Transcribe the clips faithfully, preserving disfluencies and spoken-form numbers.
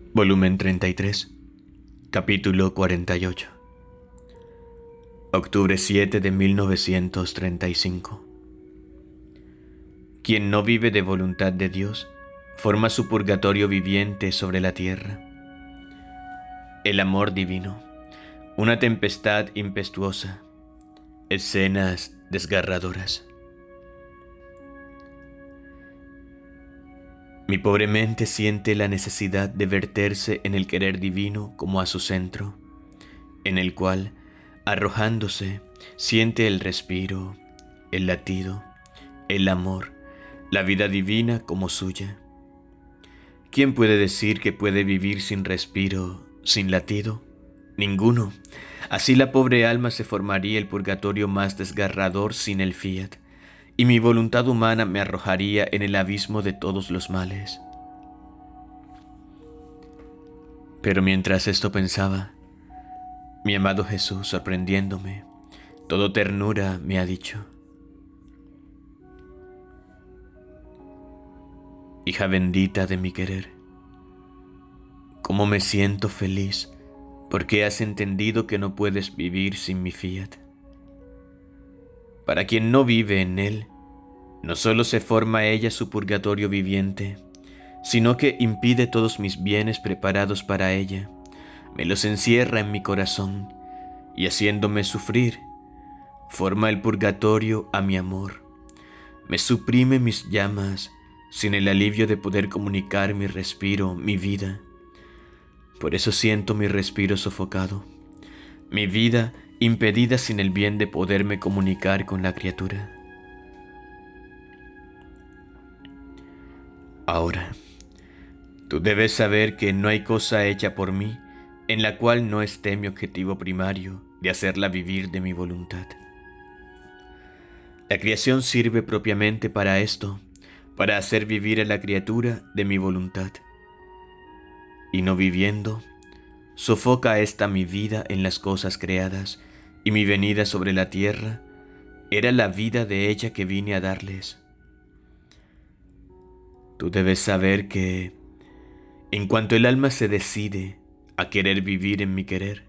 Volumen treinta y tres, capítulo cuarenta y ocho. Octubre siete de mil novecientos treinta y cinco. Quien no vive de voluntad de Dios, forma su purgatorio viviente sobre la tierra. El amor divino, una tempestad impetuosa, escenas desgarradoras. Mi pobre mente siente la necesidad de verterse en el querer divino como a su centro, en el cual, arrojándose, siente el respiro, el latido, el amor, la vida divina como suya. ¿Quién puede decir que puede vivir sin respiro, sin latido? Ninguno. Así la pobre alma se formaría el purgatorio más desgarrador sin el fiat, y mi voluntad humana me arrojaría en el abismo de todos los males. Pero mientras esto pensaba, mi amado Jesús, sorprendiéndome, todo ternura, me ha dicho: hija bendita de mi querer, cómo me siento feliz porque has entendido que no puedes vivir sin mi fiat. Para quien no vive en él, no solo se forma ella su purgatorio viviente, sino que impide todos mis bienes preparados para ella, me los encierra en mi corazón y haciéndome sufrir, forma el purgatorio a mi amor, me suprime mis llamas sin el alivio de poder comunicar mi respiro, mi vida. Por eso siento mi respiro sofocado, mi vida impedida sin el bien de poderme comunicar con la criatura. Ahora, tú debes saber que no hay cosa hecha por mí en la cual no esté mi objetivo primario de hacerla vivir de mi voluntad. La creación sirve propiamente para esto, para hacer vivir a la criatura de mi voluntad. Y no viviendo, sofoca esta mi vida en las cosas creadas, y mi venida sobre la tierra era la vida de ella que vine a darles. Tú debes saber que, en cuanto el alma se decide a querer vivir en mi querer,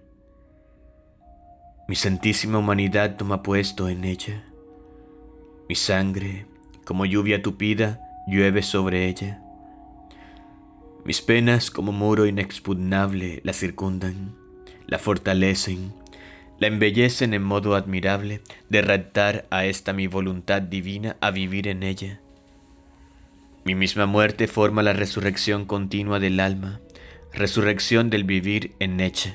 mi santísima humanidad toma puesto en ella. Mi sangre, como lluvia tupida, llueve sobre ella. Mis penas, como muro inexpugnable, la circundan, la fortalecen, la embellecen en modo admirable de raptar a esta mi voluntad divina a vivir en ella. Mi misma muerte forma la resurrección continua del alma, resurrección del vivir en ella.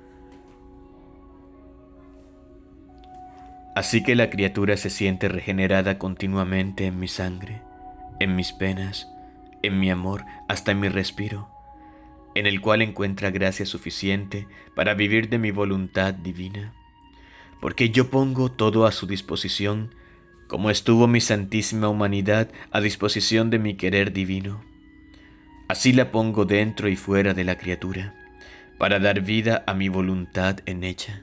Así que la criatura se siente regenerada continuamente en mi sangre, en mis penas, en mi amor, hasta en mi respiro, en el cual encuentra gracia suficiente para vivir de mi voluntad divina, porque yo pongo todo a su disposición, como estuvo mi santísima humanidad a disposición de mi querer divino. Así la pongo dentro y fuera de la criatura, para dar vida a mi voluntad en ella.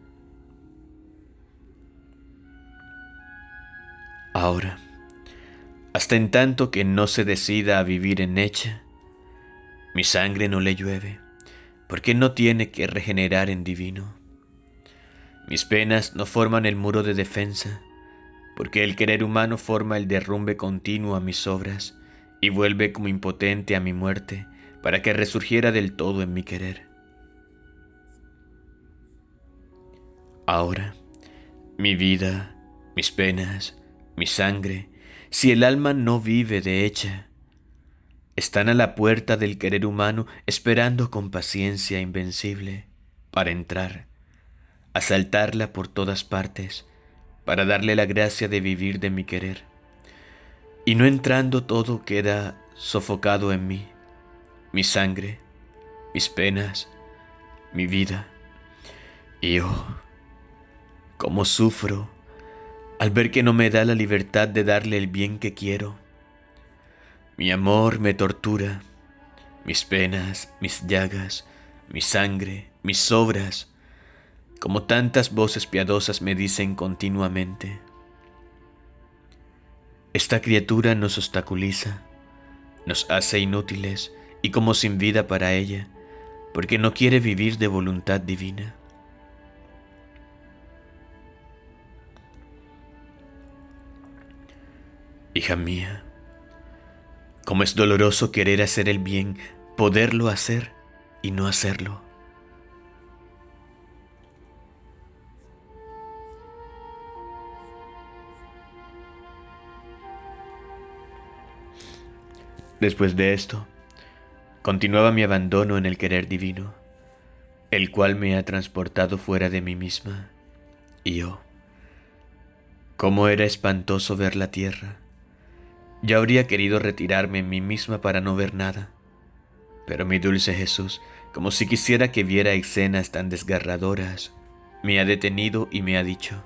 Ahora, hasta en tanto que no se decida a vivir en ella, mi sangre no le llueve, porque no tiene que regenerar en divino. Mis penas no forman el muro de defensa, porque el querer humano forma el derrumbe continuo a mis obras y vuelve como impotente a mi muerte para que resurgiera del todo en mi querer. Ahora, mi vida, mis penas, mi sangre, si el alma no vive de ella, están a la puerta del querer humano esperando con paciencia invencible para entrar, asaltarla por todas partes, para darle la gracia de vivir de mi querer. Y no entrando, todo queda sofocado en mí, mi sangre, mis penas, mi vida. Y oh, cómo sufro al ver que no me da la libertad de darle el bien que quiero. Mi amor me tortura, mis penas, mis llagas, mi sangre, mis obras, como tantas voces piadosas me dicen continuamente. Esta criatura nos obstaculiza, nos hace inútiles y como sin vida para ella, porque no quiere vivir de voluntad divina. Hija mía, cómo es doloroso querer hacer el bien, poderlo hacer y no hacerlo. Después de esto, continuaba mi abandono en el querer divino, el cual me ha transportado fuera de mí misma. Y oh, cómo era espantoso ver la tierra. Ya habría querido retirarme en mí misma para no ver nada, pero mi dulce Jesús, como si quisiera que viera escenas tan desgarradoras, me ha detenido y me ha dicho: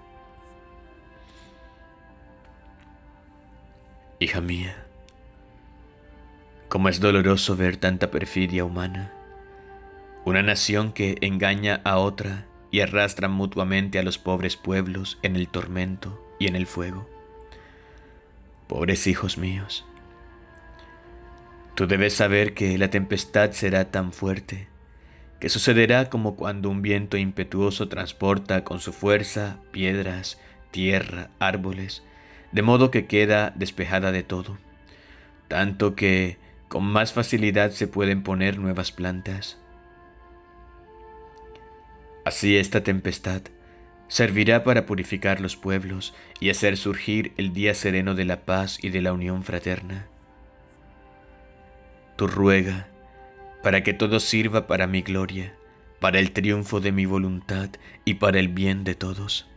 hija mía, cómo es doloroso ver tanta perfidia humana, una nación que engaña a otra y arrastra mutuamente a los pobres pueblos en el tormento y en el fuego. Pobres hijos míos, tú debes saber que la tempestad será tan fuerte que sucederá como cuando un viento impetuoso transporta con su fuerza piedras, tierra, árboles, de modo que queda despejada de todo, tanto que con más facilidad se pueden poner nuevas plantas. Así esta tempestad servirá para purificar los pueblos y hacer surgir el día sereno de la paz y de la unión fraterna. Tú ruega para que todo sirva para mi gloria, para el triunfo de mi voluntad y para el bien de todos.